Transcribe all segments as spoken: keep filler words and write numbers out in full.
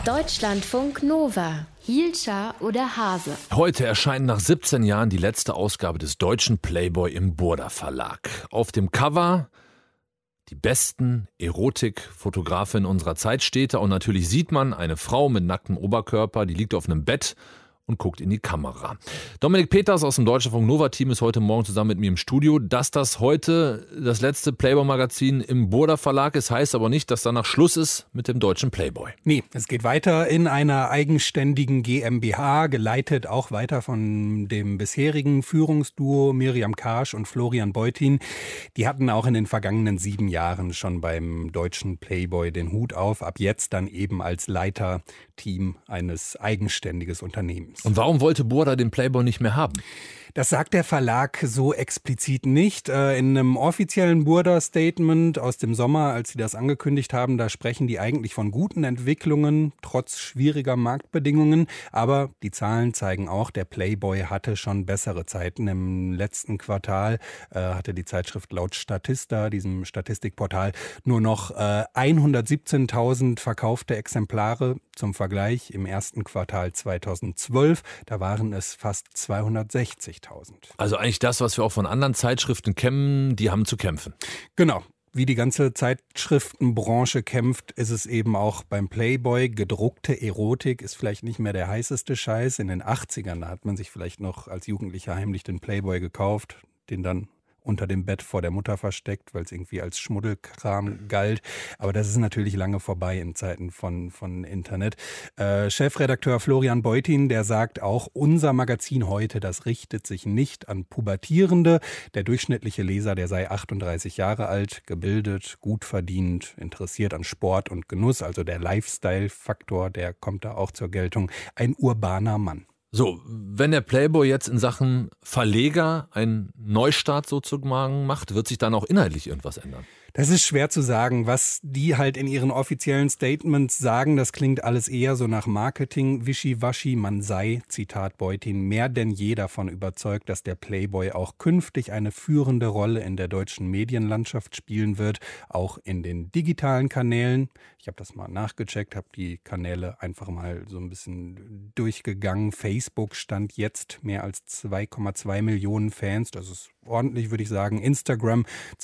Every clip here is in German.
Deutschlandfunk Nova. Hielscher oder Hase? Heute erscheint nach siebzehn Jahren die letzte Ausgabe des deutschen Playboy im Burda Verlag. Auf dem Cover die besten Erotikfotografinnen unserer Zeit steht da und natürlich sieht man eine Frau mit nacktem Oberkörper, die liegt auf einem Bett und guckt in die Kamera. Dominik Peters aus dem Deutschlandfunk Nova Team ist heute Morgen zusammen mit mir im Studio. Dass das heute das letzte Playboy-Magazin im Burda Verlag ist, heißt aber nicht, dass danach Schluss ist mit dem deutschen Playboy. Nee, es geht weiter in einer eigenständigen GmbH, geleitet auch weiter von dem bisherigen Führungsduo Miriam Karsch und Florian Beutin. Die hatten auch in den vergangenen sieben Jahren schon beim deutschen Playboy den Hut auf, ab jetzt dann eben als Leiterteam eines eigenständigen Unternehmens. Und warum wollte Burda den Playboy nicht mehr haben? Das sagt der Verlag so explizit nicht. In einem offiziellen Burda-Statement aus dem Sommer, als sie das angekündigt haben, da sprechen die eigentlich von guten Entwicklungen, trotz schwieriger Marktbedingungen. Aber die Zahlen zeigen auch, der Playboy hatte schon bessere Zeiten. Im letzten Quartal äh, hatte die Zeitschrift laut Statista, diesem Statistikportal, nur noch äh, hundertsiebzehntausend verkaufte Exemplare. Zum Vergleich, im ersten Quartal zweitausendzwölf, da waren es fast zweihundertsechzigtausend. Also eigentlich das, was wir auch von anderen Zeitschriften kennen, die haben zu kämpfen. Genau. Wie die ganze Zeitschriftenbranche kämpft, ist es eben auch beim Playboy. Gedruckte Erotik ist vielleicht nicht mehr der heißeste Scheiß. In den achtzigern, da hat man sich vielleicht noch als Jugendlicher heimlich den Playboy gekauft, den dann unter dem Bett vor der Mutter versteckt, weil es irgendwie als Schmuddelkram galt. Aber das ist natürlich lange vorbei in Zeiten von, von Internet. Äh, Chefredakteur Florian Beutin, der sagt auch, unser Magazin heute, das richtet sich nicht an Pubertierende. Der durchschnittliche Leser, der sei achtunddreißig Jahre alt, gebildet, gut verdient, interessiert an Sport und Genuss. Also der Lifestyle-Faktor, der kommt da auch zur Geltung. Ein urbaner Mann. So, wenn der Playboy jetzt in Sachen Verleger einen Neustart sozusagen macht, wird sich dann auch inhaltlich irgendwas ändern? Das ist schwer zu sagen. Was die halt in ihren offiziellen Statements sagen, das klingt alles eher so nach Marketing, Wischiwaschi. Man sei, Zitat Beutin, mehr denn je davon überzeugt, dass der Playboy auch künftig eine führende Rolle in der deutschen Medienlandschaft spielen wird, auch in den digitalen Kanälen. Ich habe das mal nachgecheckt, habe die Kanäle einfach mal so ein bisschen durchgegangen. Facebook stand jetzt mehr als zwei Komma zwei Millionen Fans. Das ist ordentlich, würde ich sagen. Instagram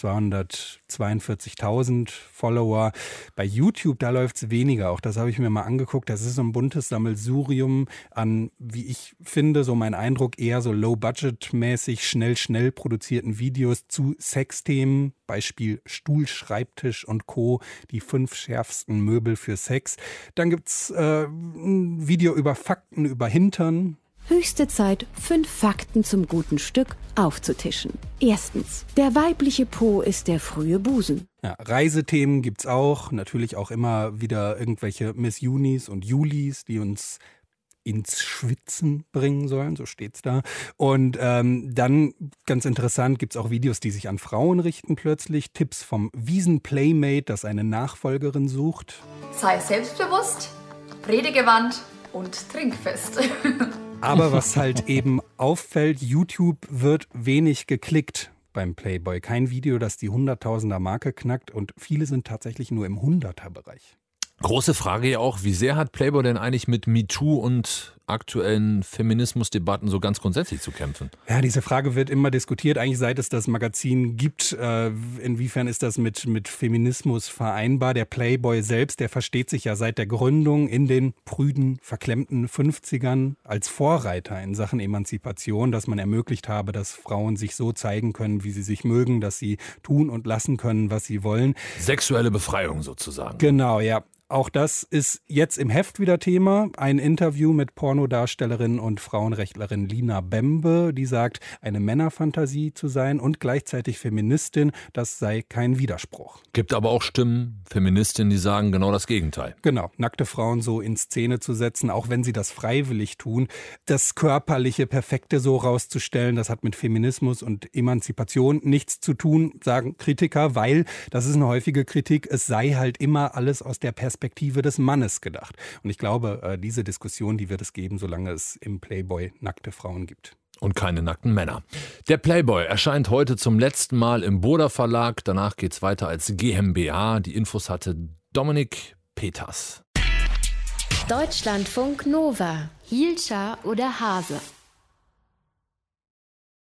zweihundertzweiundvierzigtausend Follower. Bei YouTube, da läuft es weniger. Auch das habe ich mir mal angeguckt. Das ist so ein buntes Sammelsurium an, wie ich finde, so mein Eindruck, eher so low-budget-mäßig, schnell, schnell produzierten Videos zu Sexthemen. Beispiel Stuhl, Schreibtisch und Co., die fünf schärfsten Möbel für Sex. Dann gibt's äh, ein Video über Fakten, über Hintern. Höchste Zeit, fünf Fakten zum guten Stück aufzutischen. Erstens, der weibliche Po ist der frühe Busen. Ja, Reisethemen gibt's auch, natürlich auch immer wieder irgendwelche Miss Junis und Julis, die uns ins Schwitzen bringen sollen, so steht's da. Und ähm, dann, ganz interessant, gibt's auch Videos, die sich an Frauen richten plötzlich. Tipps vom Wiesen-Playmate, das eine Nachfolgerin sucht. Sei selbstbewusst, redegewandt und trinkfest. Aber was halt eben auffällt, YouTube wird wenig geklickt beim Playboy. Kein Video, das die Hunderttausender-Marke knackt und viele sind tatsächlich nur im Hunderter-Bereich. Große Frage ja auch, wie sehr hat Playboy denn eigentlich mit MeToo und aktuellen Feminismusdebatten so ganz grundsätzlich zu kämpfen? Ja, diese Frage wird immer diskutiert, eigentlich seit es das Magazin gibt. Äh, inwiefern ist das mit, mit Feminismus vereinbar? Der Playboy selbst, der versteht sich ja seit der Gründung in den prüden, verklemmten fünfzigern als Vorreiter in Sachen Emanzipation, dass man ermöglicht habe, dass Frauen sich so zeigen können, wie sie sich mögen, dass sie tun und lassen können, was sie wollen. Sexuelle Befreiung sozusagen. Genau, ja. Auch das ist jetzt im Heft wieder Thema. Ein Interview mit Pornodarstellerin und Frauenrechtlerin Lina Bembe, die sagt, eine Männerfantasie zu sein und gleichzeitig Feministin, das sei kein Widerspruch. Gibt aber auch Stimmen, Feministinnen, die sagen genau das Gegenteil. Genau, nackte Frauen so in Szene zu setzen, auch wenn sie das freiwillig tun. Das körperliche, perfekte so rauszustellen, das hat mit Feminismus und Emanzipation nichts zu tun, sagen Kritiker, weil, das ist eine häufige Kritik, es sei halt immer alles aus der Perspektive des Mannes gedacht. Und ich glaube, diese Diskussion, die wird es geben, solange es im Playboy nackte Frauen gibt. Und keine nackten Männer. Der Playboy erscheint heute zum letzten Mal im Burda Verlag. Danach geht's weiter als GmbH. Die Infos hatte Dominik Peters. Deutschlandfunk Nova. Hielscher oder Hase?